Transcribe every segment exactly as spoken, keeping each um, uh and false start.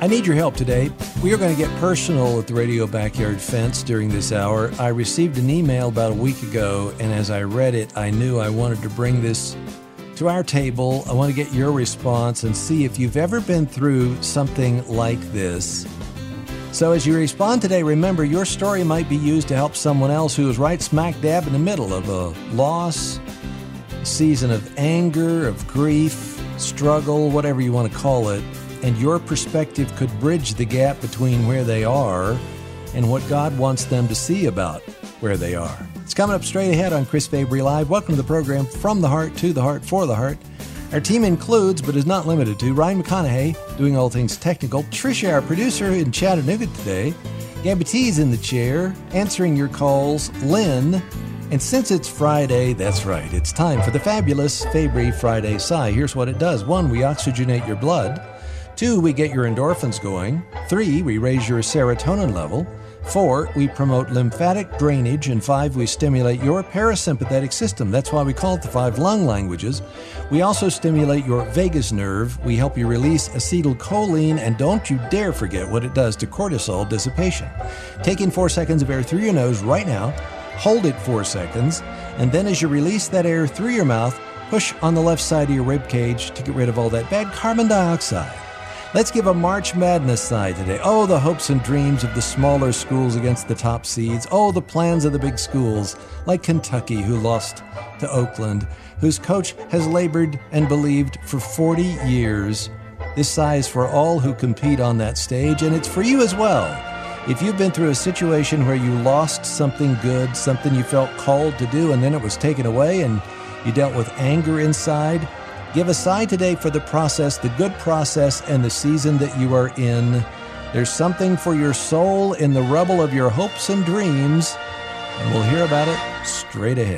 I need your help today. We are going to get personal at the Radio Backyard Fence during this hour. I received an email about a week ago, and as I read it, I knew I wanted to bring this to our table. I want to get your response and see if you've ever been through something like this. So as you respond today, remember your story might be used to help someone else who is right smack dab in the middle of a loss, a season of anger, of grief, struggle, whatever you want to call it. And your perspective could bridge the gap between where they are and what God wants them to see about where they are. It's coming up straight ahead on Chris Fabry Live. Welcome to the program, From the Heart, to the Heart, for the Heart. Our team includes, but is not limited to, Ryan McConaughey, doing all things technical, Tricia, our producer in Chattanooga today, Gabby T's in the chair, answering your calls, Lynn, and since it's Friday, that's right, it's time for the fabulous Fabry Friday Sigh. Here's what it does. One, we oxygenate your blood. Two, we get your endorphins going. Three, we raise your serotonin level. Four, we promote lymphatic drainage. And five, we stimulate your parasympathetic system. That's why we call it the five lung languages. We also stimulate your vagus nerve. We help you release acetylcholine. And don't you dare forget what it does to cortisol dissipation. Take in four seconds of air through your nose right now. Hold it four seconds. And then as you release that air through your mouth, push on the left side of your rib cage to get rid of all that bad carbon dioxide. Let's give a March Madness side today. Oh, the hopes and dreams of the smaller schools against the top seeds. Oh, the plans of the big schools, like Kentucky, who lost to Oakland, whose coach has labored and believed for forty years. This sigh is for all who compete on that stage, and it's for you as well. If you've been through a situation where you lost something good, something you felt called to do, and then it was taken away, and you dealt with anger inside, give a sigh today for the process, the good process, and the season that you are in. There's something for your soul in the rubble of your hopes and dreams, and we'll hear about it straight ahead.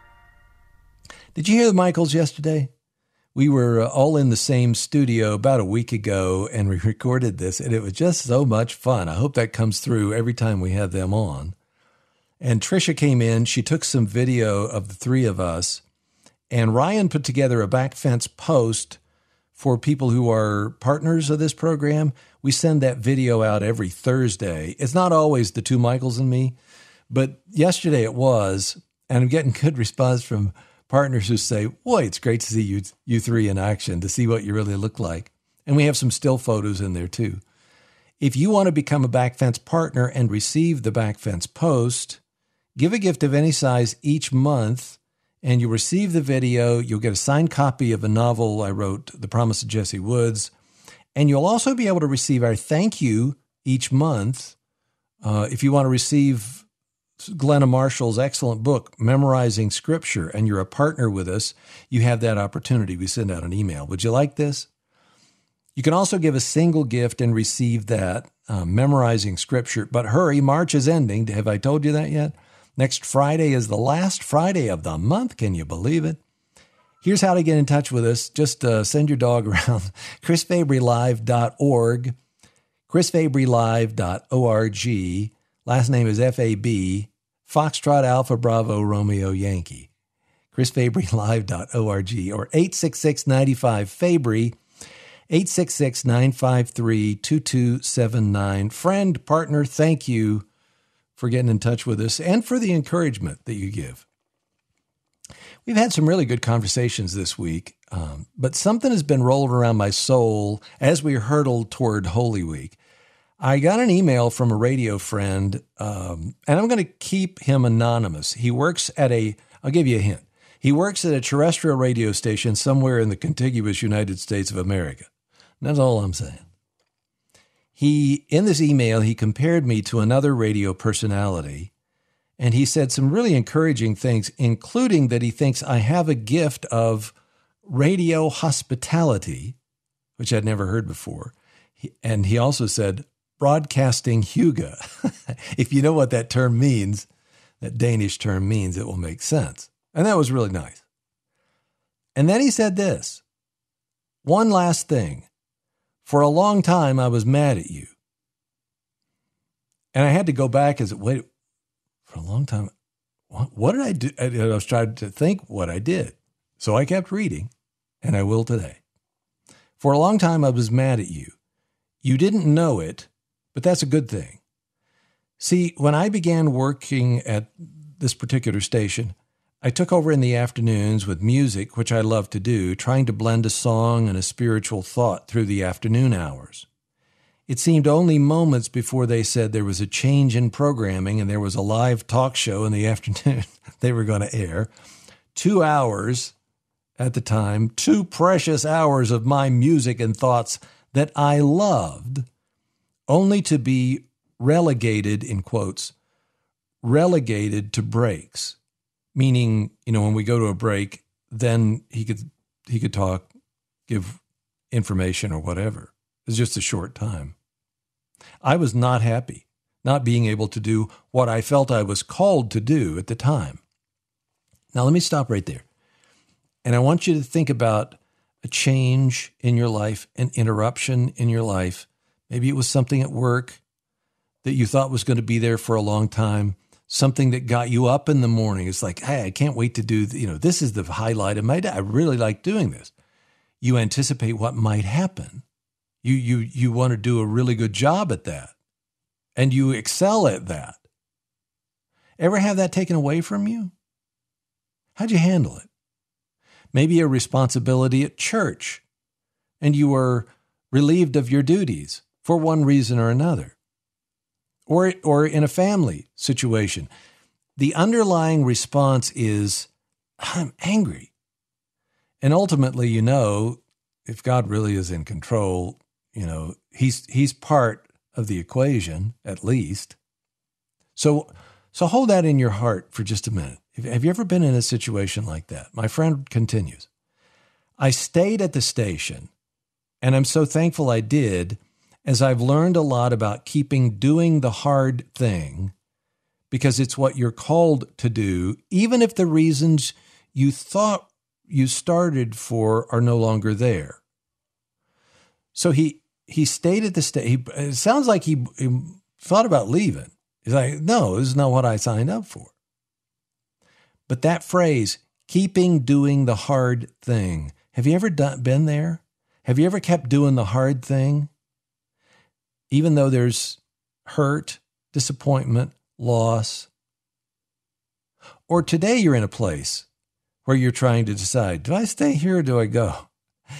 Did you hear the Michaels yesterday? We were all in the same studio about a week ago, and we recorded this, and it was just so much fun. I hope that comes through every time we have them on. And Tricia came in. She took some video of the three of us, and Ryan put together a back fence post for people who are partners of this program. We send that video out every Thursday. It's not always the two Michaels and me, but yesterday it was, and I'm getting good response from partners who say, boy, it's great to see you you three in action, to see what you really look like. And we have some still photos in there too. If you want to become a back fence partner and receive the back fence post, give a gift of any size each month, and you'll receive the video. You'll get a signed copy of a novel I wrote, The Promise of Jesse Woods. And you'll also be able to receive our thank you each month. Uh, if you want to receive Glenna Marshall's excellent book, Memorizing Scripture, and you're a partner with us, you have that opportunity. We send out an email. Would you like this? You can also give a single gift and receive that, uh, Memorizing Scripture. But hurry, March is ending. Have I told you that yet? Next Friday is the last Friday of the month. Can you believe it? Here's how to get in touch with us. Just uh, send your dog around. chris fabry live dot org, chris fabry live dot org. Last name is F A B, Foxtrot Alpha Bravo Romeo Yankee. chris fabry live dot org or eight six six, nine five, Fabry, eight six six, nine five three, two two seven nine. Friend, partner, thank you for getting in touch with us and for the encouragement that you give. We've had some really good conversations this week, um, but something has been rolling around my soul as we hurtle toward Holy Week. I got an email from a radio friend, um, and I'm going to keep him anonymous. He works at a, I'll give you a hint. He works at a terrestrial radio station somewhere in the contiguous United States of America. And that's all I'm saying. He, in this email, he compared me to another radio personality, and he said some really encouraging things, including that he thinks I have a gift of radio hospitality, which I'd never heard before. He, and he also said, broadcasting hygge. If you know what that term means, that Danish term means, it will make sense. And that was really nice. And then he said this, one last thing. For a long time, I was mad at you. And I had to go back as, wait, for a long time, what, what did I do? I was trying to think what I did. So I kept reading, and I will today. For a long time, I was mad at you. You didn't know it, but that's a good thing. See, when I began working at this particular station, I took over in the afternoons with music, which I love to do, trying to blend a song and a spiritual thought through the afternoon hours. It seemed only moments before they said there was a change in programming and there was a live talk show in the afternoon they were going to air. Two hours at the time, two precious hours of my music and thoughts that I loved, only to be relegated, in quotes, relegated to breaks. Meaning, you know, when we go to a break, then he could he could talk, give information or whatever. It's just a short time. I was not happy, not being able to do what I felt I was called to do at the time. Now, let me stop right there. And I want you to think about a change in your life, an interruption in your life. Maybe it was something at work that you thought was going to be there for a long time, something that got you up in the morning. It's like, hey, I can't wait to do, you know, this is the highlight of my day. I really like doing this. You anticipate what might happen. You, you, you want to do a really good job at that, and you excel at that. Ever have that taken away from you? How'd you handle it? Maybe a responsibility at church, and you were relieved of your duties for one reason or another. Or, or in a family situation, the underlying response is, I'm angry. And ultimately, you know, if God really is in control, you know, he's he's part of the equation, at least. So, so hold that in your heart for just a minute. Have you ever been in a situation like that? My friend continues. I stayed at the station, and I'm so thankful I did, as I've learned a lot about keeping doing the hard thing, because it's what you're called to do, even if the reasons you thought you started for are no longer there. So he he stayed at the station. It sounds like he, he thought about leaving. He's like, no, this is not what I signed up for. But that phrase, keeping doing the hard thing, have you ever done, been there? Have you ever kept doing the hard thing? Even though there's hurt, disappointment, loss. Or today you're in a place where you're trying to decide, do I stay here or do I go?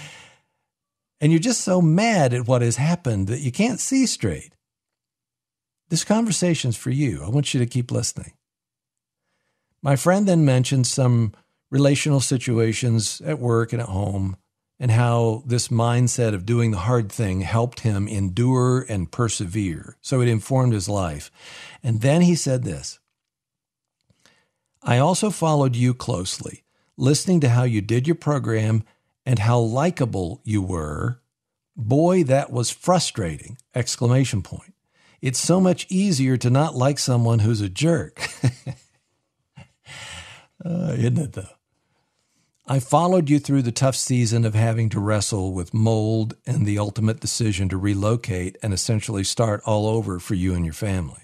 And you're just so mad at what has happened that you can't see straight. This conversation's for you. I want you to keep listening. My friend then mentioned some relational situations at work and at home, and how this mindset of doing the hard thing helped him endure and persevere. So it informed his life. And then he said this, I also followed you closely, listening to how you did your program and how likable you were. Boy, that was frustrating! Exclamation point. It's so much easier to not like someone who's a jerk. uh, isn't it, though? I followed you through the tough season of having to wrestle with mold and the ultimate decision to relocate and essentially start all over for you and your family.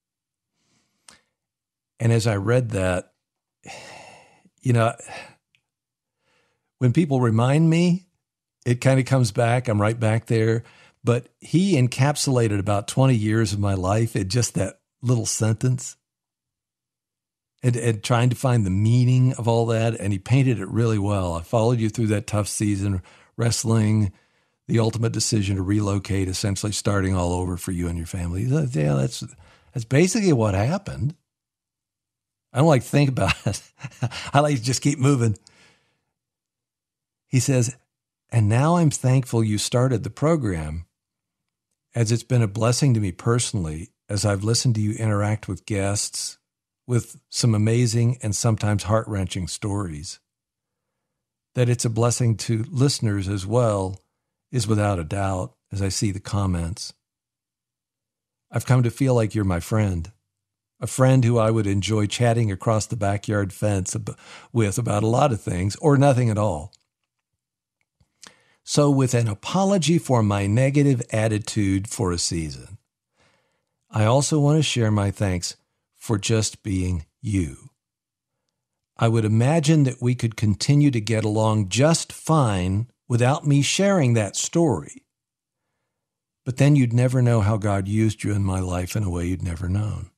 And as I read that, you know, when people remind me, it kind of comes back. I'm right back there. But he encapsulated about twenty years of my life in just that little sentence. And, and trying to find the meaning of all that, and he painted it really well. I followed you through that tough season, wrestling, the ultimate decision to relocate, essentially starting all over for you and your family. Yeah, that's that's basically what happened. I don't like to think about it. I like to just keep moving. He says, and now I'm thankful you started the program, as it's been a blessing to me personally, as I've listened to you interact with guests, with some amazing and sometimes heart-wrenching stories. That it's a blessing to listeners as well is without a doubt, as I see the comments. I've come to feel like you're my friend, a friend who I would enjoy chatting across the backyard fence with about a lot of things, or nothing at all. So with an apology for my negative attitude for a season, I also want to share my thanks for just being you. I would imagine that we could continue to get along just fine without me sharing that story. But then you'd never know how God used you in my life in a way you'd never known.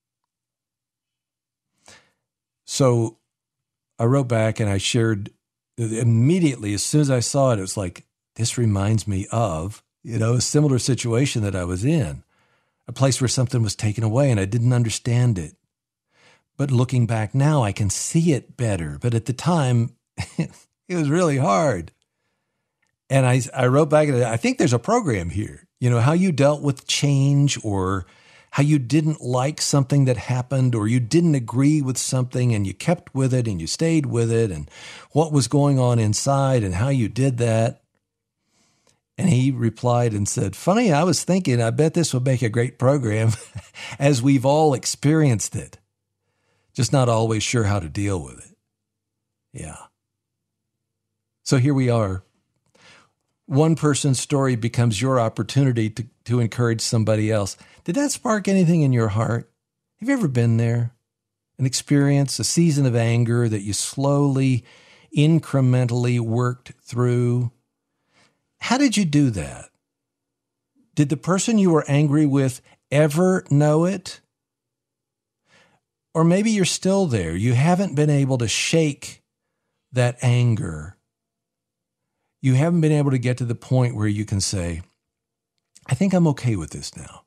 So I wrote back and I shared immediately, as soon as I saw it, it was like, this reminds me of, you know, a similar situation that I was in, a place where something was taken away and I didn't understand it. But looking back now, I can see it better. But at the time, it was really hard. And I, I wrote back, and I think there's a program here, you know, how you dealt with change, or how you didn't like something that happened, or you didn't agree with something and you kept with it and you stayed with it, and what was going on inside and how you did that. And he replied and said, funny, I was thinking, I bet this would make a great program as we've all experienced it. Just not always sure how to deal with it. Yeah. So here we are. One person's story becomes your opportunity to, to encourage somebody else. Did that spark anything in your heart? Have you ever been there? An experience, a season of anger that you slowly, incrementally worked through? How did you do that? Did the person you were angry with ever know it? Or maybe you're still there. You haven't been able to shake that anger. You haven't been able to get to the point where you can say, I think I'm okay with this now.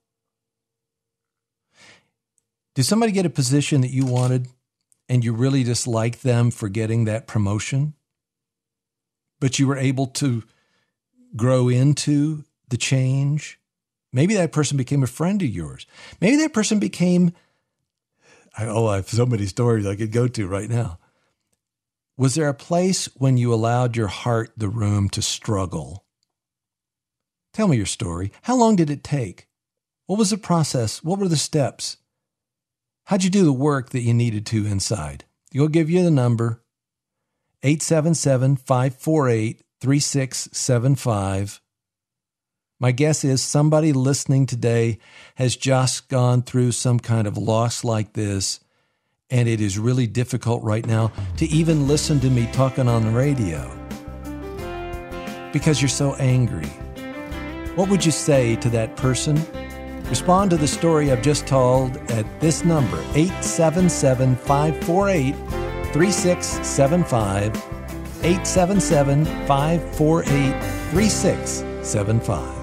Did somebody get a position that you wanted and you really disliked them for getting that promotion, but you were able to grow into the change? Maybe that person became a friend of yours. Maybe that person became, oh, I have so many stories I could go to right now. Was there a place when you allowed your heart the room to struggle? Tell me your story. How long did it take? What was the process? What were the steps? How'd you do the work that you needed to inside? You'll give you the number, eight seven seven, five four eight, three six seven five. My guess is somebody listening today has just gone through some kind of loss like this, and it is really difficult right now to even listen to me talking on the radio because you're so angry. What would you say to that person? Respond to the story I've just told at this number, eight seven seven, five four eight, three six seven five, eight seven seven, five four eight, three six seven five.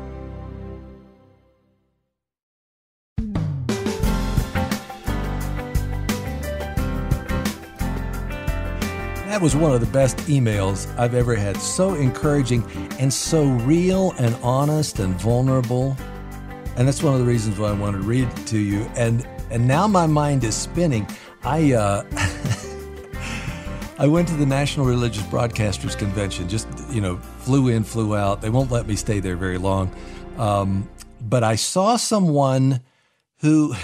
That was one of the best emails I've ever had. So encouraging and so real and honest and vulnerable. And that's one of the reasons why I wanted to read it to you. And and now my mind is spinning. I uh, I went to the National Religious Broadcasters Convention. Just, you know, flew in, flew out. They won't let me stay there very long. Um, but I saw someone who...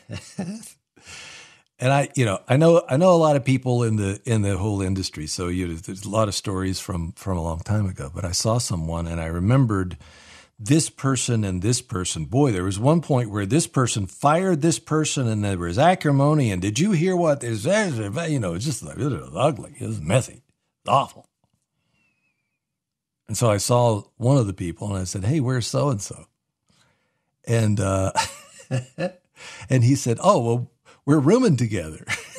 And I, you know, I know, I know a lot of people in the in the whole industry. So you know, there's a lot of stories from from a long time ago. But I saw someone, and I remembered this person and this person. Boy, there was one point where this person fired this person, and there was acrimony. And did you hear what there's? You know, it's just like, it was ugly. It was messy. It's awful. And so I saw one of the people, and I said, "Hey, where's so and so?" And uh, and he said, "Oh, well, we're rooming together."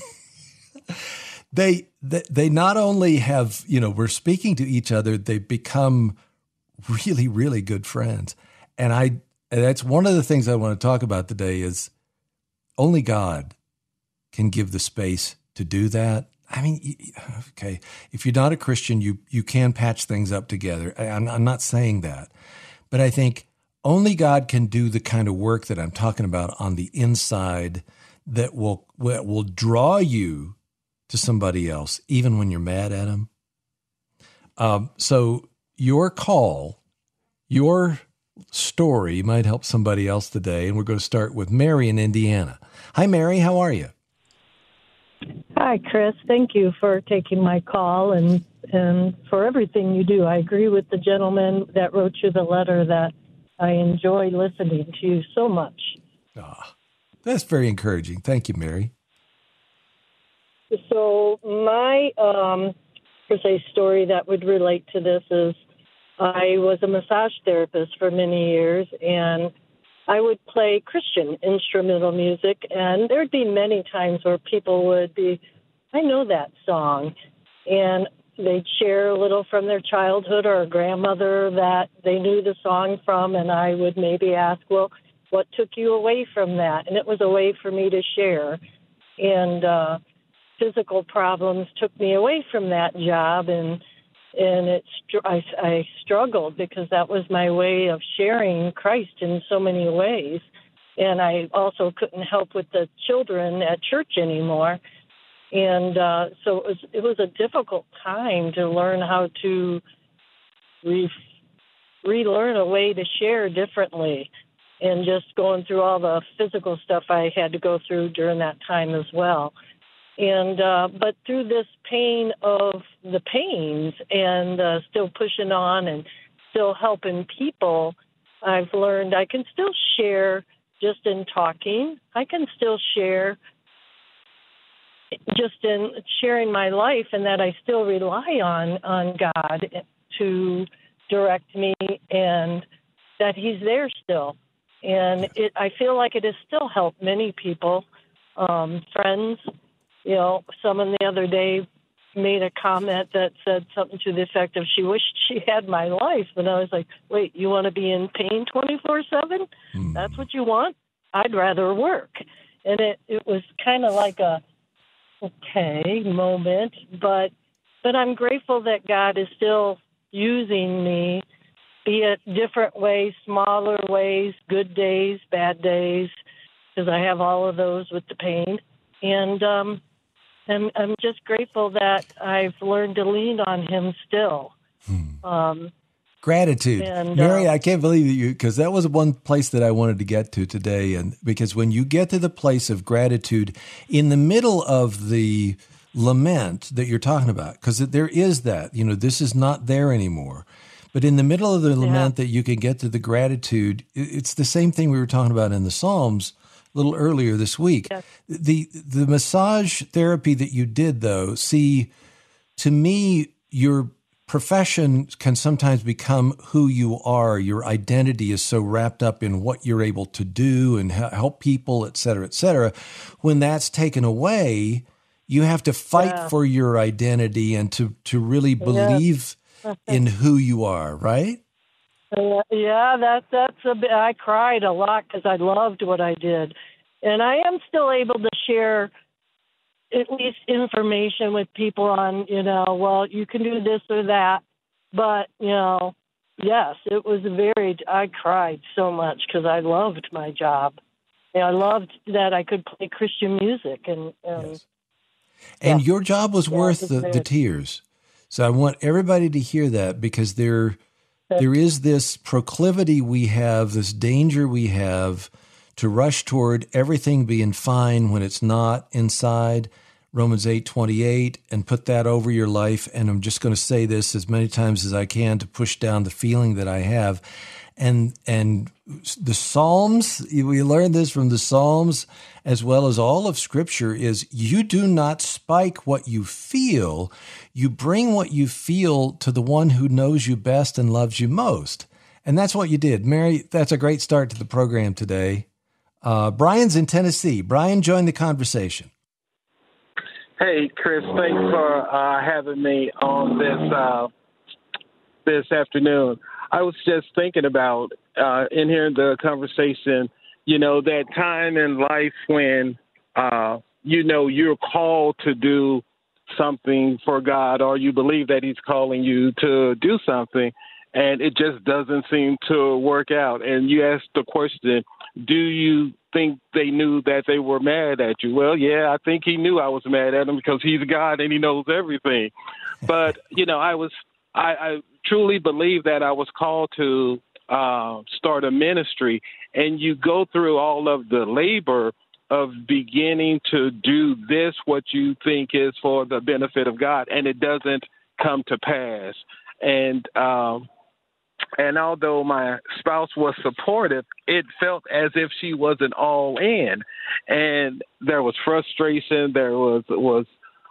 they, they they not only have, you know, we're speaking to each other, they've become really, really good friends. And I and that's one of the things I want to talk about today is only God can give the space to do that. I mean, okay, if you're not a Christian, you you can patch things up together. I'm, I'm not saying that. But I think only God can do the kind of work that I'm talking about on the inside that will that will draw you to somebody else, even when you're mad at them. Um, so your call, your story might help somebody else today, and we're going to start with Mary in Indiana. Hi, Mary. How are you? Hi, Chris. Thank you for taking my call and and for everything you do. I agree with the gentleman that wrote you the letter that I enjoy listening to you so much. Ah. That's very encouraging. Thank you, Mary. So my, um, per se, story that would relate to this is I was a massage therapist for many years, and I would play Christian instrumental music, and there'd be many times where people would be, I know that song, and they'd share a little from their childhood or a grandmother that they knew the song from, and I would maybe ask, well, what took you away from that? And it was a way for me to share. And uh, physical problems took me away from that job, and and it I, I struggled because that was my way of sharing Christ in so many ways. And I also couldn't help with the children at church anymore. And uh, so it was it was a difficult time to learn how to re- relearn a way to share differently, and just going through all the physical stuff I had to go through during that time as well. And uh, but through this pain of the pains and uh, still pushing on and still helping people, I've learned I can still share just in talking. I can still share just in sharing my life, and that I still rely on, on God to direct me, and that he's there still. And it, I feel like it has still helped many people, um, friends. You know, someone the other day made a comment that said something to the effect of she wished she had my life. And I was like, wait, you want to be in pain twenty-four seven? Mm. That's what you want? I'd rather work. And it, it was kind of like a, okay, moment. But, but I'm grateful that God is still using me, be it different ways, smaller ways, good days, bad days, because I have all of those with the pain. And, um, I'm, I'm just grateful that I've learned to lean on him still. Hmm. Um, Gratitude. and, Mary, uh, I can't believe you, because that was one place that I wanted to get to today. And because when you get to the place of gratitude in the middle of the lament that you're talking about, because there is that, you know, this is not there anymore. But in the middle of the lament yeah. that you can get to the gratitude, it's the same thing we were talking about in the Psalms a little earlier this week. Yes. The the massage therapy that you did, though, see, to me, your profession can sometimes become who you are. Your identity is so wrapped up in what you're able to do and help people, et cetera, et cetera. When that's taken away, you have to fight yeah. for your identity and to, to really believe yeah. in who you are, right? Uh, yeah, that, that's a bit, I cried a lot because I loved what I did. And I am still able to share at least information with people on, you know, well, you can do this or that. But, you know, yes, it was very, I cried so much because I loved my job. And I loved that I could play Christian music. And, and, yes. and yeah. your job was yeah, worth was the, the tears. So I want everybody to hear that, because there, there is this proclivity we have, this danger we have to rush toward everything being fine when it's not inside, Romans eight twenty-eight, and put that over your life. And I'm just going to say this as many times as I can to push down the feeling that I have. And and the Psalms, we learned this from the Psalms as well as all of Scripture, is you do not spike what you feel. You bring what you feel to the one who knows you best and loves you most. And that's what you did. Mary, that's a great start to the program today. Uh, Brian's in Tennessee. Brian, join the conversation. Hey, Chris, thanks for uh, having me on this uh, this afternoon. I was just thinking about, uh, in hearing the conversation, you know, that time in life when, uh, you know, you're called to do something for God, or you believe that he's calling you to do something, and it just doesn't seem to work out. And you ask the question, do you think they knew that they were mad at you? Well, yeah, I think he knew I was mad at him because he's God and he knows everything. But, you know, I was, I, I truly believe that I was called to uh, start a ministry, and you go through all of the labor of beginning to do this, what you think is for the benefit of God, and it doesn't come to pass. And, um, And although my spouse was supportive, it felt as if she wasn't all in. And there was frustration. There was was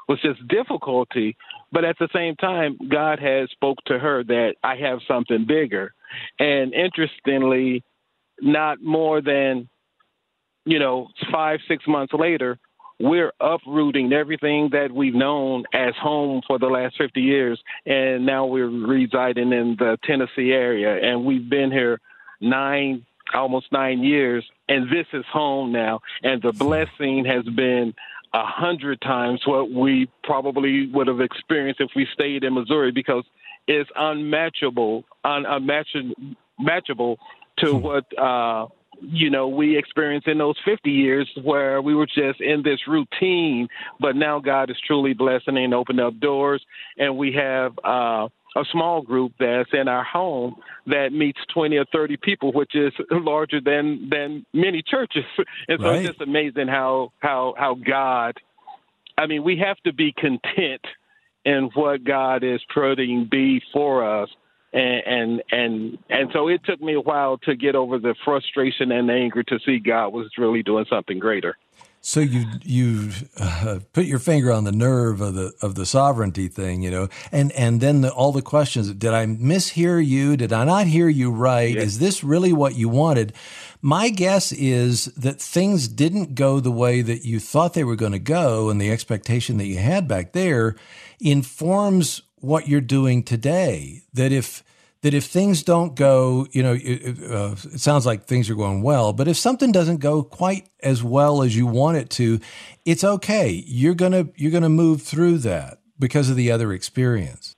was just difficulty. But at the same time, God had spoke to her that I have something bigger. And interestingly, not more than, you know, five, six months later, we're uprooting everything that we've known as home for the last fifty years. And now we're residing in the Tennessee area. And we've been here nine, almost nine years. And this is home now. And the blessing has been a hundred times what we probably would have experienced if we stayed in Missouri, because it's unmatchable, un- unmatchable to what, uh, you know, we experienced in those fifty years where we were just in this routine. But now God is truly blessing and opening up doors. And we have uh, a small group that's in our home that meets twenty or thirty people, which is larger than, than many churches. And so Right. It's just amazing how, how, how God, I mean, we have to be content in what God is putting before us. And, and and and so it took me a while to get over the frustration and anger to see God was really doing something greater. So you you uh, put your finger on the nerve of the of the sovereignty thing, you know, and and then the, all the questions. Did I mishear you? Did I not hear you right? Yes. Is this really what you wanted? My guess is that things didn't go the way that you thought they were going to go, and the expectation that you had back there informs what you're doing today. That if that if things don't go, you know, it, uh, it sounds like things are going well, but if something doesn't go quite as well as you want it to, it's okay. You're gonna you're gonna move through that because of the other experience.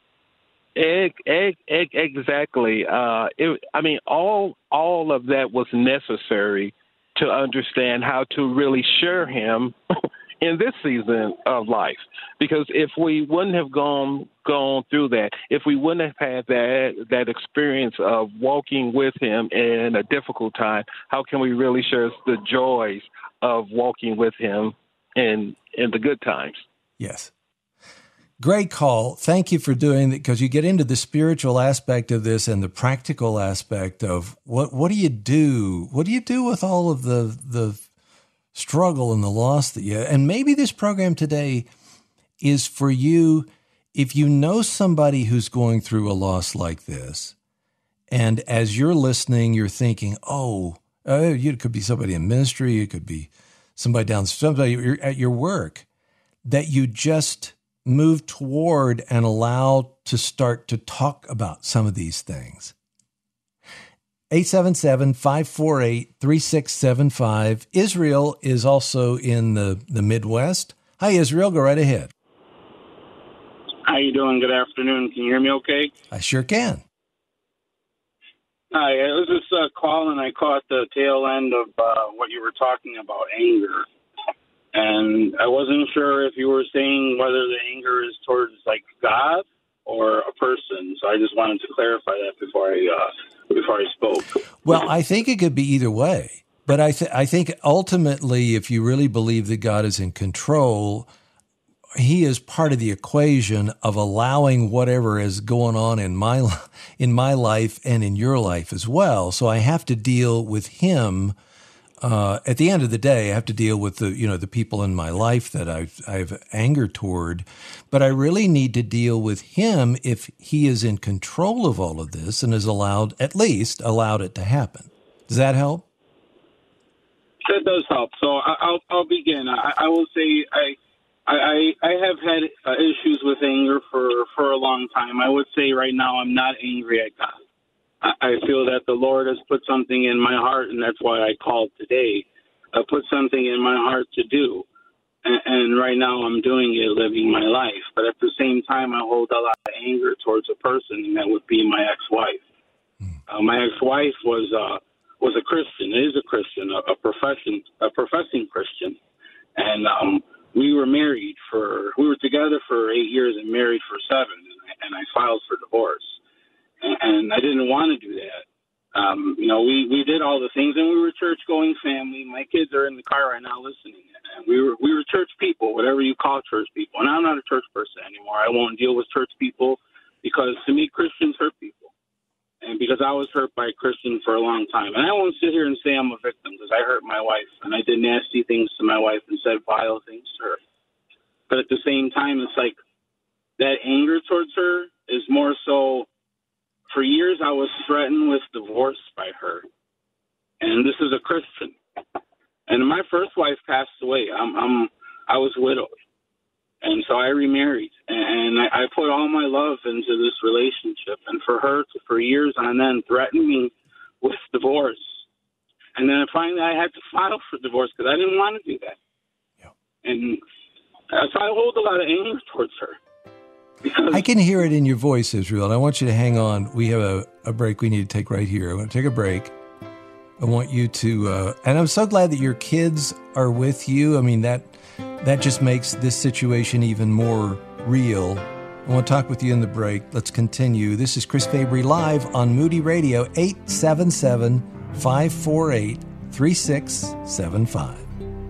Egg, egg, egg, exactly. Uh, it, I mean, all all of that was necessary to understand how to really share Him in this season of life. Because if we wouldn't have gone gone through that, if we wouldn't have had that that experience of walking with Him in a difficult time, how can we really share the joys of walking with Him in in the good times? Yes. Great call. Thank you for doing that, because you get into the spiritual aspect of this and the practical aspect of what what do you do? What do you do with all of the the struggle and the loss that you, and maybe this program today is for you if you know somebody who's going through a loss like this, and as you're listening, you're thinking, oh, uh, it could be somebody in ministry, it could be somebody down, somebody at your work, that you just move toward and allow to start to talk about some of these things. eight seven seven, five four eight, three six seven five. Israel is also in the, the Midwest. Hi, Israel. Go right ahead. How you doing? Good afternoon. Can you hear me okay? I sure can. Hi. I was just uh, calling. I caught the tail end of uh, what you were talking about, anger. And I wasn't sure if you were saying whether the anger is towards, like, God or a person. So I just wanted to clarify that before I uh, before I spoke. Well, I think it could be either way. But I, th- I think ultimately, if you really believe that God is in control, He is part of the equation of allowing whatever is going on in my in my life and in your life as well. So I have to deal with Him. Uh, at the end of the day, I have to deal with the, you know, the people in my life that I've, I've anger toward, but I really need to deal with Him if He is in control of all of this and has allowed, at least allowed it to happen. Does that help? That does help. So I, I'll, I'll begin. I, I will say I, I, I have had uh, issues with anger for, for a long time. I would say right now I'm not angry at God. I feel that the Lord has put something in my heart, and that's why I called today. I put something in my heart to do, and, and right now I'm doing it, living my life. But at the same time, I hold a lot of anger towards a person, and that would be my ex-wife. Mm. Uh, my ex-wife was uh, was a Christian, is a Christian, a, a profession, a professing Christian, and um, we were married for we were together for eight years and married for seven, and I filed for divorce. And I didn't want to do that. Um, you know, we, we did all the things, and we were a church-going family. My kids are in the car right now listening. And we were we were church people, whatever you call church people. And I'm not a church person anymore. I won't deal with church people because, to me, Christians hurt people. And because I was hurt by Christians for a long time. And I won't sit here and say I'm a victim because I hurt my wife. And I did nasty things to my wife and said vile things to her. But at the same time, it's like that anger towards her is more so, for years I was threatened with divorce by her. And this is a Christian. And my first wife passed away. I'm, I'm I was widowed. And so I remarried. And I, I put all my love into this relationship. And for her to, for years on end, threaten me with divorce. And then finally I had to file for divorce because I didn't want to do that. Yeah. And so I hold a lot of anger towards her. I can hear it in your voice, Israel, and I want you to hang on. We have a, a break we need to take right here. I want to take a break. I want you to, uh, and I'm so glad that your kids are with you. I mean, that that just makes this situation even more real. I want to talk with you in the break. Let's continue. This is Chris Fabry live on Moody Radio, eight seven seven, five four eight, three six seven five.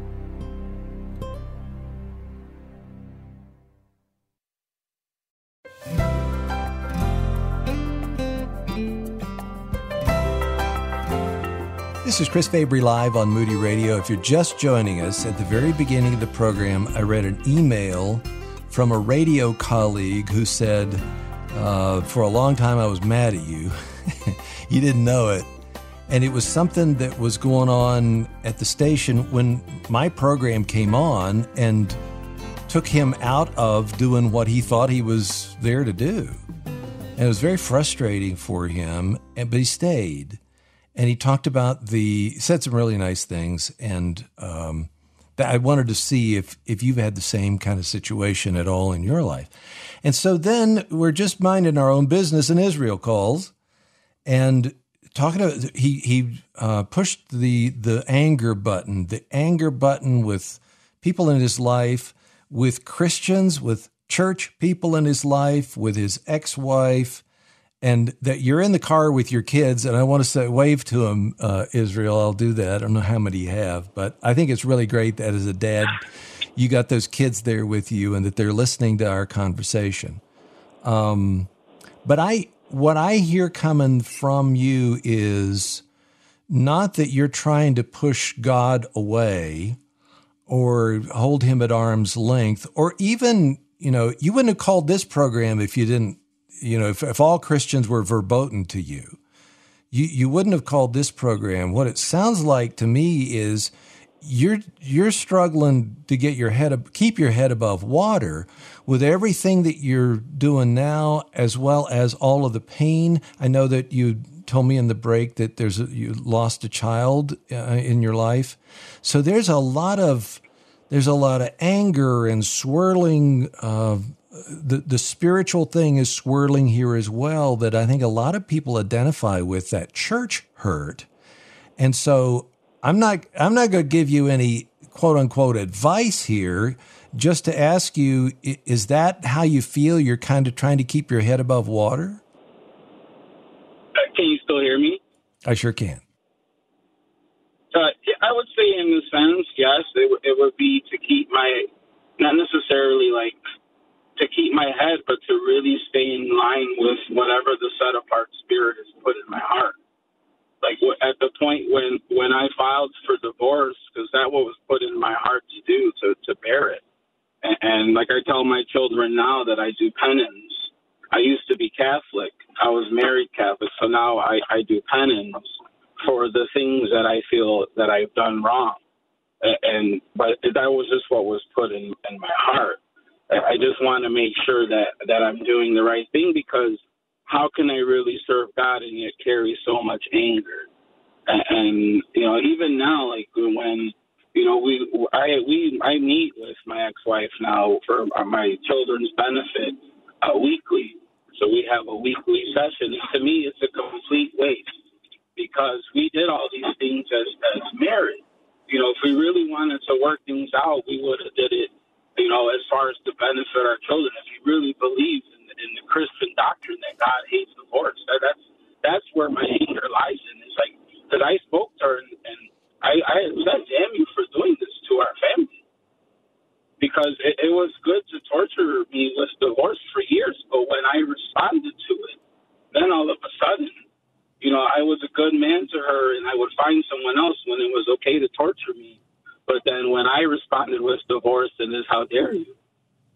This is Chris Fabry live on Moody Radio. If you're just joining us, at the very beginning of the program, I read an email from a radio colleague who said, uh, for a long time I was mad at you. You didn't know it. And it was something that was going on at the station when my program came on and took him out of doing what he thought he was there to do. And it was very frustrating for him, but he stayed. And he talked about the, said some really nice things, and um, that I wanted to see if if you've had the same kind of situation at all in your life. And so then we're just minding our own business, and Israel calls, and talking about, he he uh, pushed the the anger button, the anger button with people in his life, with Christians, with church people in his life, with his ex-wife. And that you're in the car with your kids, and I want to say, wave to them, uh, Israel. I'll do that. I don't know how many you have, but I think it's really great that as a dad, you got those kids there with you and that they're listening to our conversation. Um, but I, what I hear coming from you is not that you're trying to push God away or hold him at arm's length, or even, you know, you wouldn't have called this program if you didn't. You know, if, if all Christians were verboten to you, you, you wouldn't have called this program. What it sounds like to me is you're you're struggling to get your head up, keep your head above water with everything that you're doing now, as well as all of the pain. I know that you told me in the break that there's a, you lost a child uh, in your life, so there's a lot of there's a lot of anger and swirling. Uh, The the spiritual thing is swirling here as well, that I think a lot of people identify with, that church hurt. And so I'm not I'm not going to give you any quote unquote advice here, just to ask you, is that how you feel? You're kind of trying to keep your head above water? Can you still hear me? I sure can. Uh, I would say in a sense, yes, it, w- it would be to keep my, not necessarily like, to keep my head, but to really stay in line with whatever the set apart spirit has put in my heart. Like at the point when, when I filed for divorce, because that was put in my heart to do, to, to bear it. And, and like I tell my children now that I do penance. I used to be Catholic. I was married Catholic. So now I, I do penance for the things that I feel that I've done wrong. And, but that was just what was put in, in my heart. I just want to make sure that, that I'm doing the right thing, because how can I really serve God and yet carry so much anger? And, and you know, even now, like when, you know, we, I, we, I meet with my ex-wife now for my children's benefit uh, weekly. So we have a weekly session. And to me, it's a complete waste, because we did all these things as, as married. You know, if we really wanted to work things out, we would have did it. You know, as far as to benefit our children, if you really believe in, in the Christian doctrine that God hates divorce, that, that's that's where my anger lies in. It's like, because I spoke to her and, and I, I said, damn you for doing this to our family. Because it, it was good to torture me with divorce for years, but when I responded to it, then all of a sudden, you know, I was a good man to her and I would find someone else when it was okay to torture me. But then when I responded with divorce, and this, how dare you?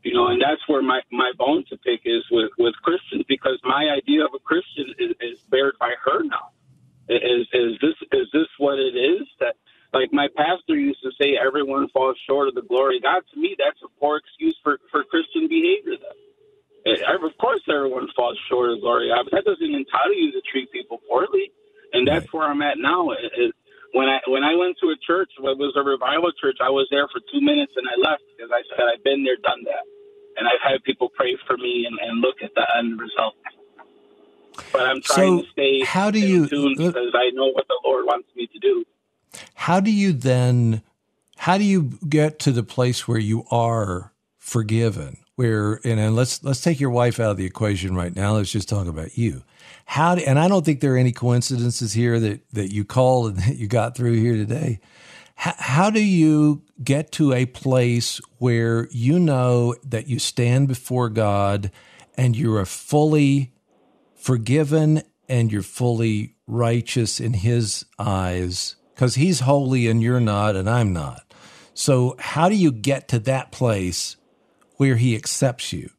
You know, and that's where my, my bone to pick is with, with Christians, because my idea of a Christian is, is bared by her now. Is is this is this what it is? That, like my pastor used to say, everyone falls short of the glory of God. To me, that's a poor excuse for, for Christian behavior. Then, of course, everyone falls short of the glory of God, but that doesn't entitle you to treat people poorly. And that's where I'm at now. Is when I when I went to a church, it was a revival church. I was there for two minutes and I left because I said I've been there, done that, and I've had people pray for me and, and look at the end result. But I'm trying so to stay how do in you, tune because I know what the Lord wants me to do. How do you then, how do you get to the place where you are forgiven? Where, and, and let's let's take your wife out of the equation right now. Let's just talk about you. How do, and I don't think there are any coincidences here that, that you called and that you got through here today. How, how do you get to a place where you know that you stand before God and you are fully forgiven and you're fully righteous in his eyes, because he's holy and you're not and I'm not. So how do you get to that place where he accepts you?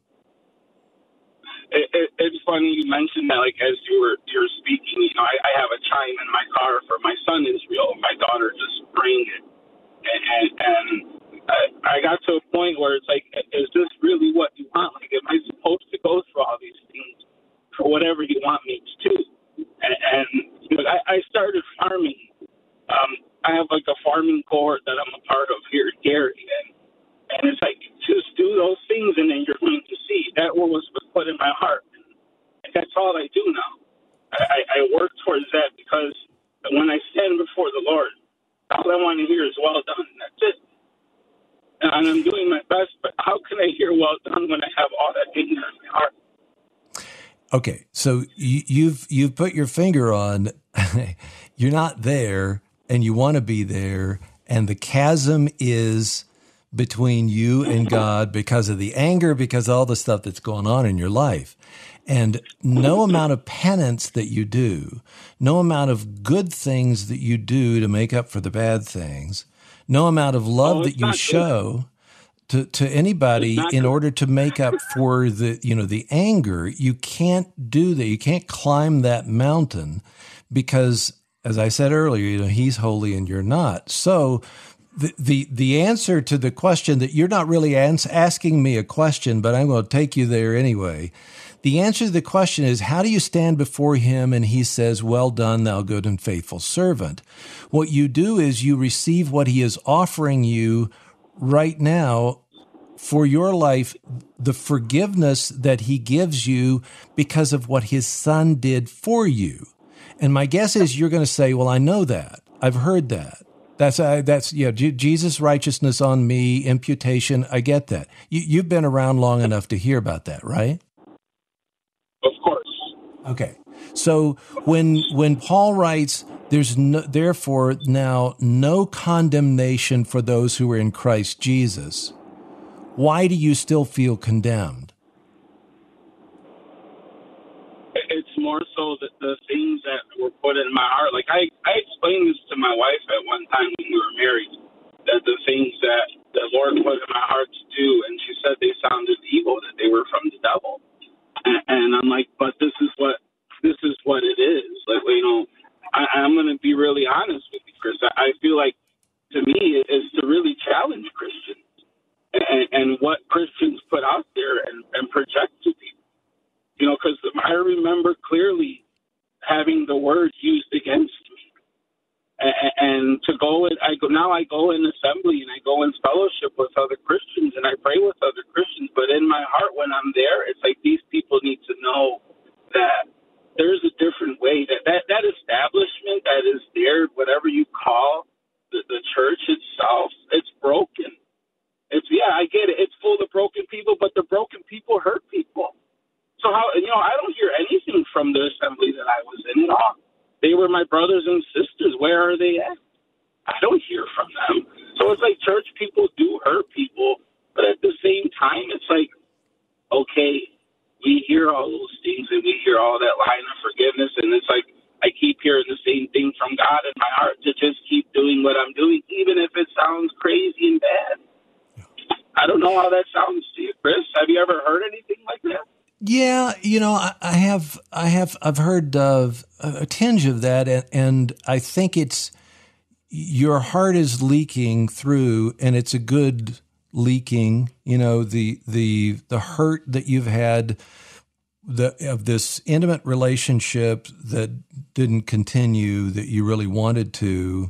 It, it, it's funny you mentioned that, like, as you were you were speaking, you know, I, I have a chime in my car for my son Israel. My daughter just rang it. And, and, and I, I got to a point where it's like, is this really what you want? Like, am I supposed to go through all these things for whatever you want me to do? And, and you know, I, I started farming. Um, I have like a farming cohort that I'm a part of here in Gary, and, and it's like, just do those things and then you're going to see. That was put in my heart. And that's all I do now. I, I work towards that because when I stand before the Lord, all I want to hear is well done. That's it. And I'm doing my best, but how can I hear well done when I have all that anger in my heart? Okay, so you, you've you've put your finger on, you're not there, and you want to be there, and the chasm is between you and God because of the anger, because of all the stuff that's going on in your life. And no amount of penance that you do, no amount of good things that you do to make up for the bad things, no amount of love oh, that you show to, to anybody in good. order to make up for the, you know, the anger, you can't do that. You can't climb that mountain because, as I said earlier, you know, he's holy and you're not. So the, the, the answer to the question that you're not really ans- asking me a question, but I'm going to take you there anyway. The answer to the question is, how do you stand before him and he says, well done, thou good and faithful servant? What you do is you receive what he is offering you right now for your life, the forgiveness that he gives you because of what his son did for you. And my guess is you're going to say, well, I know that. I've heard that. That's, uh, that's, yeah, J- Jesus' righteousness on me, imputation. I get that. You, you've been around long enough to hear about that, right? Of course. Okay. So when when Paul writes, there's no, therefore now no condemnation for those who are in Christ Jesus, why do you still feel condemned? It's more so that the things that were put in my heart, like I, I explained this to my wife at one time when we were married, that the things that the Lord put in my heart to do, and she said they sounded evil, that they were from the devil. And I'm like, but this is what this is what it is. Like, you know, I, I'm going to be really honest with you, Chris. I, I feel like, to me, it is to really challenge Christians and, and what Christians put out there and, and project to people. You know, because I remember clearly having the word used against me. And, and to go, in, I go now I go in assembly and I go in fellowship with other Christians and I pray with other Christians. But in my heart, when I'm there, it's like these people need to know that there's a different way. That that, that establishment that is there, whatever you call the, the church itself, it's broken. It's yeah, I get it. It's full of broken people, but the broken people hurt people. So how you know I don't hear anything from the assembly that I was in at all. They were my brothers and sisters. Where are they at? I don't hear from them. So it's like church people do hurt people, but at the same time, it's like, okay, we hear all those things and we hear all that line of forgiveness, and it's like I keep hearing the same thing from God in my heart to just keep doing what I'm doing, even if it sounds crazy and bad. I don't know how that sounds to you, Chris. Yeah, you know, I, I have, I have, I've heard uh, a tinge of that, and, and I think it's your heart is leaking through, and it's a good leaking. You know, the the the hurt that you've had, the of this intimate relationship that didn't continue, that you really wanted to.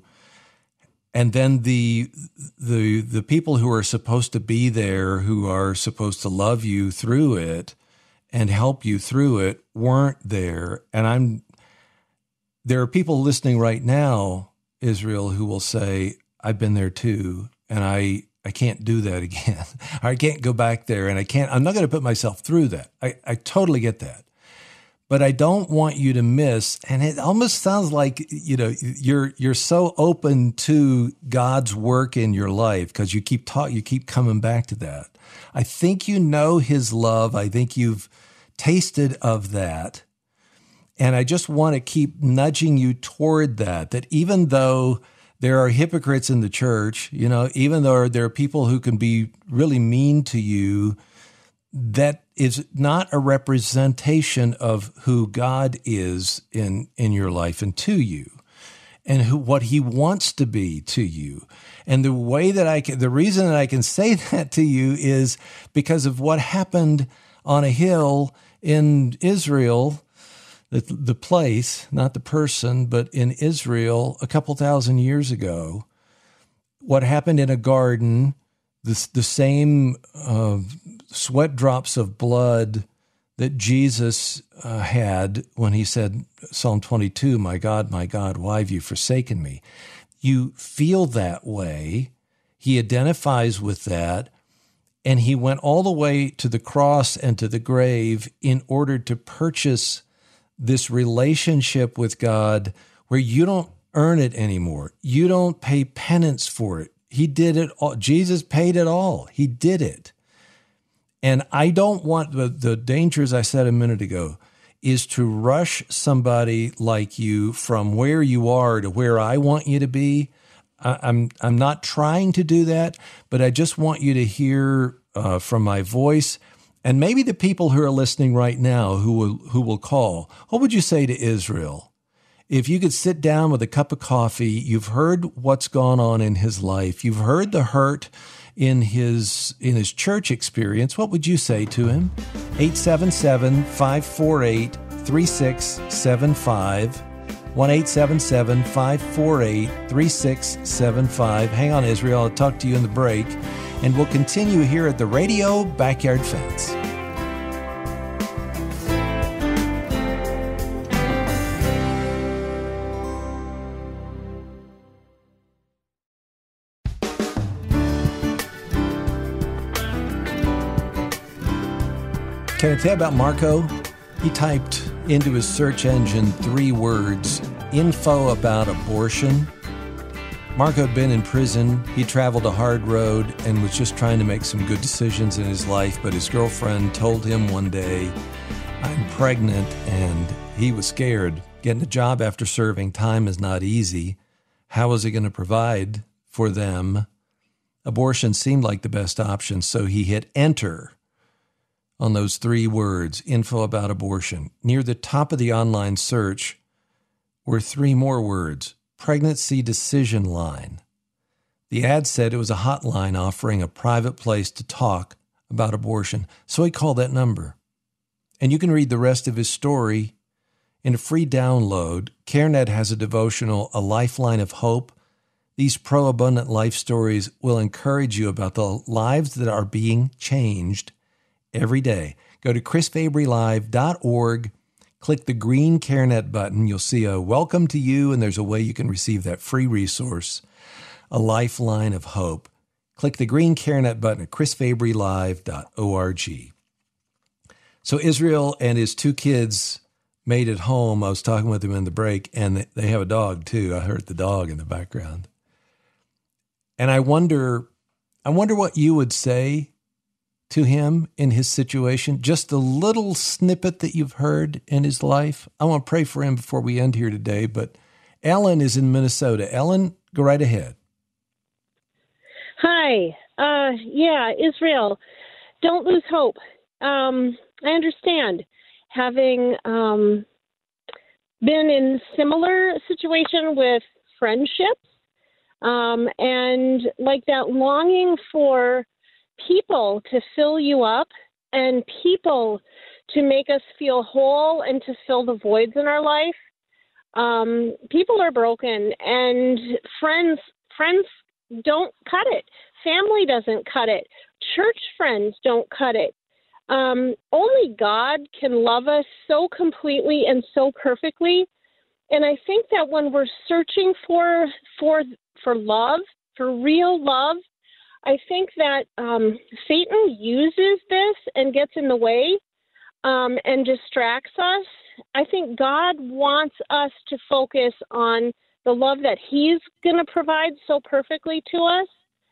And then the the the people who are supposed to be there, who are supposed to love you through it and help you through it, weren't there. And I'm there are people listening right now, Israel, who will say, "I've been there too, and I I can't do that again. I can't go back there, and I can't. I'm not going to put myself through that." I I totally get that. But I don't want you to miss, and it almost sounds like, you know, you're you're so open to God's work in your life because you keep talk, you keep coming back to that. I think you know His love. I think you've tasted of that, and I just want to keep nudging you toward that. That even though there are hypocrites in the church, you know, even though there are people who can be really mean to you, that is not a representation of who God is in, in your life and to you, and who, what He wants to be to you. And the way that I can, the reason that I can say that to you is because of what happened on a hill in Israel, the, the place, not the person, but in Israel a couple thousand years ago. What happened in a garden, the, the same uh, sweat drops of blood that Jesus uh, had when He said, Psalm twenty-two, "My God, my God, why have you forsaken me?" You feel that way. He identifies with that, and He went all the way to the cross and to the grave in order to purchase this relationship with God where you don't earn it anymore. You don't pay penance for it. He did it all. Jesus paid it all. He did it. And I don't want the, the dangers I said a minute ago is to rush somebody like you from where you are to where I want you to be. I, I'm I'm not trying to do that, but I just want you to hear uh, from my voice, and maybe the people who are listening right now who will who will call. What would you say to Israel? If you could sit down with a cup of coffee, you've heard what's gone on in his life, you've heard the hurt in his in his church experience, what would you say to him? eight seven seven, five four eight, three six seven five, one eight seven seven, five four eight, three six seven five. Hang on, Israel, I'll talk to you in the break, and we'll continue here at the Radio Backyard Fence. Can I tell you about Marco? He typed into his search engine three words, info about abortion. Marco had been in prison. He traveled a hard road and was just trying to make some good decisions in his life, but his girlfriend told him one day, "I'm pregnant," and he was scared. Getting a job after serving time is not easy. How was he going to provide for them? Abortion seemed like the best option, so he hit enter on those three words, info about abortion. Near the top of the online search were three more words, pregnancy decision line. The ad said it was a hotline offering a private place to talk about abortion, so he called that number. And you can read the rest of his story in a free download. CareNet has a devotional, A Lifeline of Hope. These pro-abundant life stories will encourage you about the lives that are being changed every day. Go to chris fabry live dot org, click the green CareNet button. You'll see a welcome to you, and there's a way you can receive that free resource, A Lifeline of Hope. Click the green CareNet button at chris fabry live dot org. So Israel and his two kids made it home. I was talking with him in the break, and they have a dog too. I heard the dog in the background. And I wonder, I wonder what you would say to him in his situation, just a little snippet that you've heard in his life. I want to pray for him before we end here today, but Ellen is in Minnesota. Ellen, go right ahead. Hi. Uh, yeah, Israel, don't lose hope. Um, I understand. Having um, been in similar situation with friendships, um, and like that longing for people to fill you up and people to make us feel whole and to fill the voids in our life. Um, people are broken, and friends friends don't cut it. Family doesn't cut it. Church friends don't cut it. Um, only God can love us so completely and so perfectly. And I think that when we're searching for for for love, for real love, I think that um, Satan uses this and gets in the way um, and distracts us. I think God wants us to focus on the love that he's going to provide so perfectly to us.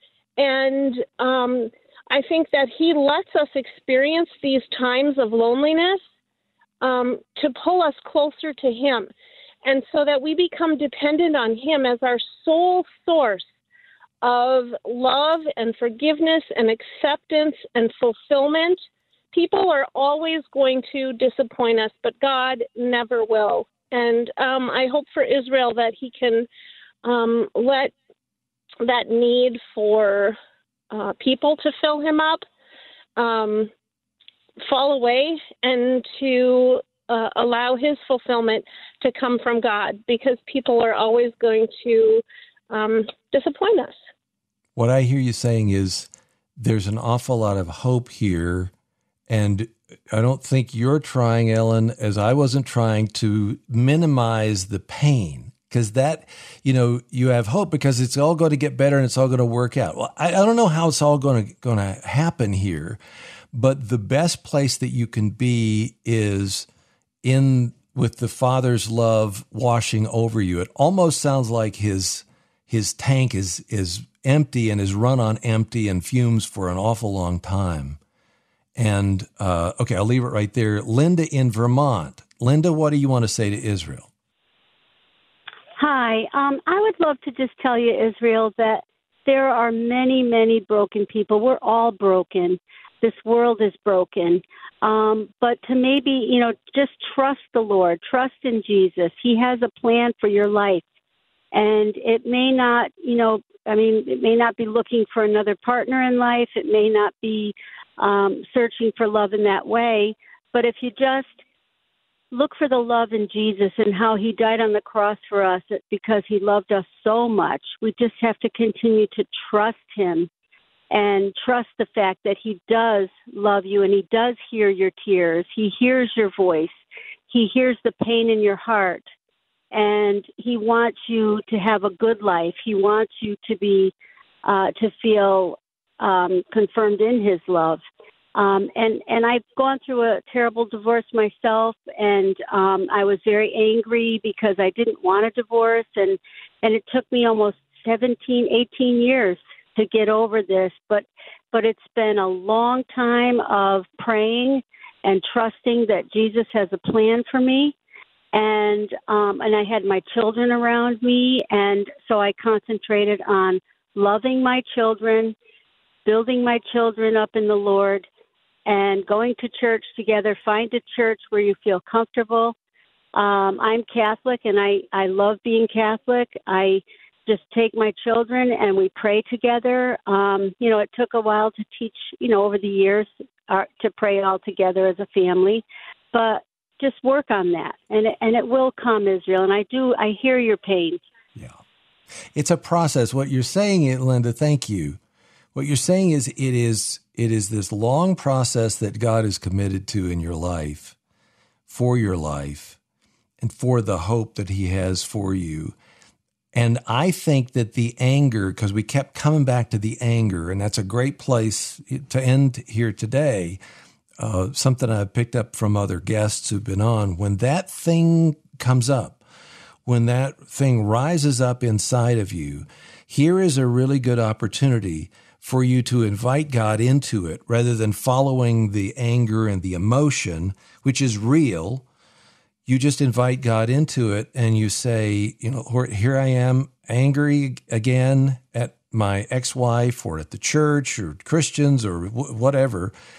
And um, I think that he lets us experience these times of loneliness um, to pull us closer to him, and so that we become dependent on him as our sole source of love and forgiveness and acceptance and fulfillment. People are always going to disappoint us, but God never will. And um, I hope for Israel that he can um, let that need for uh, people to fill him up um, fall away, and to uh, allow his fulfillment to come from God, because people are always going to um, disappoint us. What I hear you saying is there's an awful lot of hope here, and I don't think you're trying, Ellen, as I wasn't trying, to minimize the pain, because that, you know, you have hope because it's all going to get better and it's all going to work out. Well, I, I don't know how it's all going to going to happen here, but the best place that you can be is in with the Father's love washing over you. It almost sounds like his his tank is is empty and is run on empty and fumes for an awful long time. And, uh, okay, I'll leave it right there. Linda in Vermont. Linda, what do you want to say to Israel? Hi. Um, I would love to just tell you, Israel, that there are many, many broken people. We're all broken. This world is broken. Um, but to maybe, you know, just trust the Lord. Trust in Jesus. He has a plan for your life. And it may not, you know, I mean, it may not be looking for another partner in life. It may not be um, searching for love in that way. But if you just look for the love in Jesus and how he died on the cross for us because he loved us so much, we just have to continue to trust him and trust the fact that he does love you and he does hear your tears. He hears your voice. He hears the pain in your heart. And he wants you to have a good life. He wants you to be, uh, to feel um, confirmed in his love. Um, and, and I've gone through a terrible divorce myself, and um, I was very angry because I didn't want a divorce. And, and it took me almost seventeen, eighteen years to get over this. But, but it's been a long time of praying and trusting that Jesus has a plan for me. And um, and I had my children around me, and so I concentrated on loving my children, building my children up in the Lord, and going to church together. Find a church where you feel comfortable. Um, I'm Catholic, and I, I love being Catholic. I just take my children, and we pray together. Um, you know, it took a while to teach, you know, over the years uh, to pray all together as a family, but just work on that, and it, and it will come, Israel. And I do, I hear your pain. Yeah. It's a process. What you're saying, Linda, thank you. What you're saying is it is it is this long process that God is committed to in your life, for your life, and for the hope that he has for you. And I think that the anger, because we kept coming back to the anger, and that's a great place to end here today. Uh, something I've picked up from other guests who've been on, when that thing comes up, when that thing rises up inside of you, here is a really good opportunity for you to invite God into it rather than following the anger and the emotion, which is real. You just invite God into it and you say, you know, here I am angry again at my ex-wife or at the church or Christians or whatever.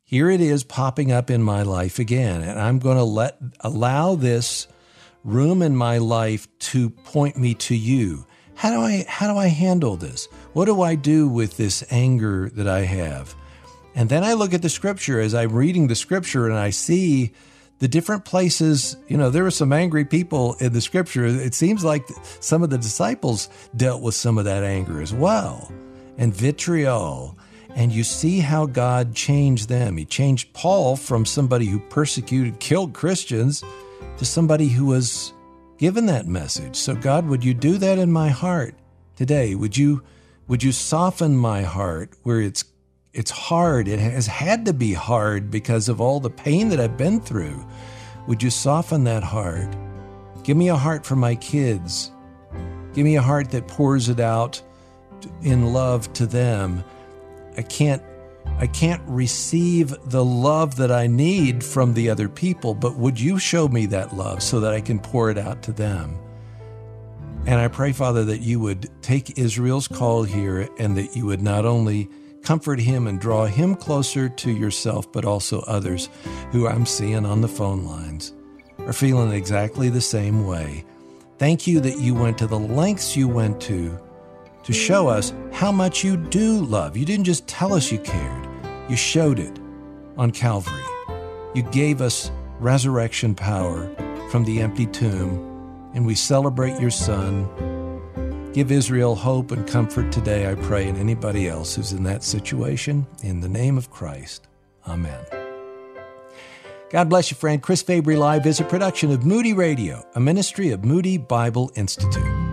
here it is popping up in my life again, and I'm going to let allow this room in my life to point me to you. How do I how do I handle this? What do I do with this anger that I have? And then I look at the scripture as I'm reading the scripture, and I see the different places. You know, there were some angry people in the scripture. It seems like some of the disciples dealt with some of that anger as well, and vitriol. And you see how God changed them. He changed Paul from somebody who persecuted, killed Christians to somebody who was given that message. So God, would you do that in my heart today? Would you would you soften my heart where it's it's hard? It has had to be hard because of all the pain that I've been through. Would you soften that heart? Give me a heart for my kids. Give me a heart that pours it out in love to them. I can't I can't receive the love that I need from the other people, but would you show me that love so that I can pour it out to them? And I pray, Father, that you would take Israel's call here and that you would not only comfort him and draw him closer to yourself, but also others who I'm seeing on the phone lines are feeling exactly the same way. Thank you that you went to the lengths you went to to show us how much you do love. You didn't just tell us you cared. You showed it on Calvary. You gave us resurrection power from the empty tomb, and we celebrate your Son. Give Israel hope and comfort today, I pray, and anybody else who's in that situation. In the name of Christ, amen. God bless you, friend. Chris Fabry Live is a production of Moody Radio, a ministry of Moody Bible Institute.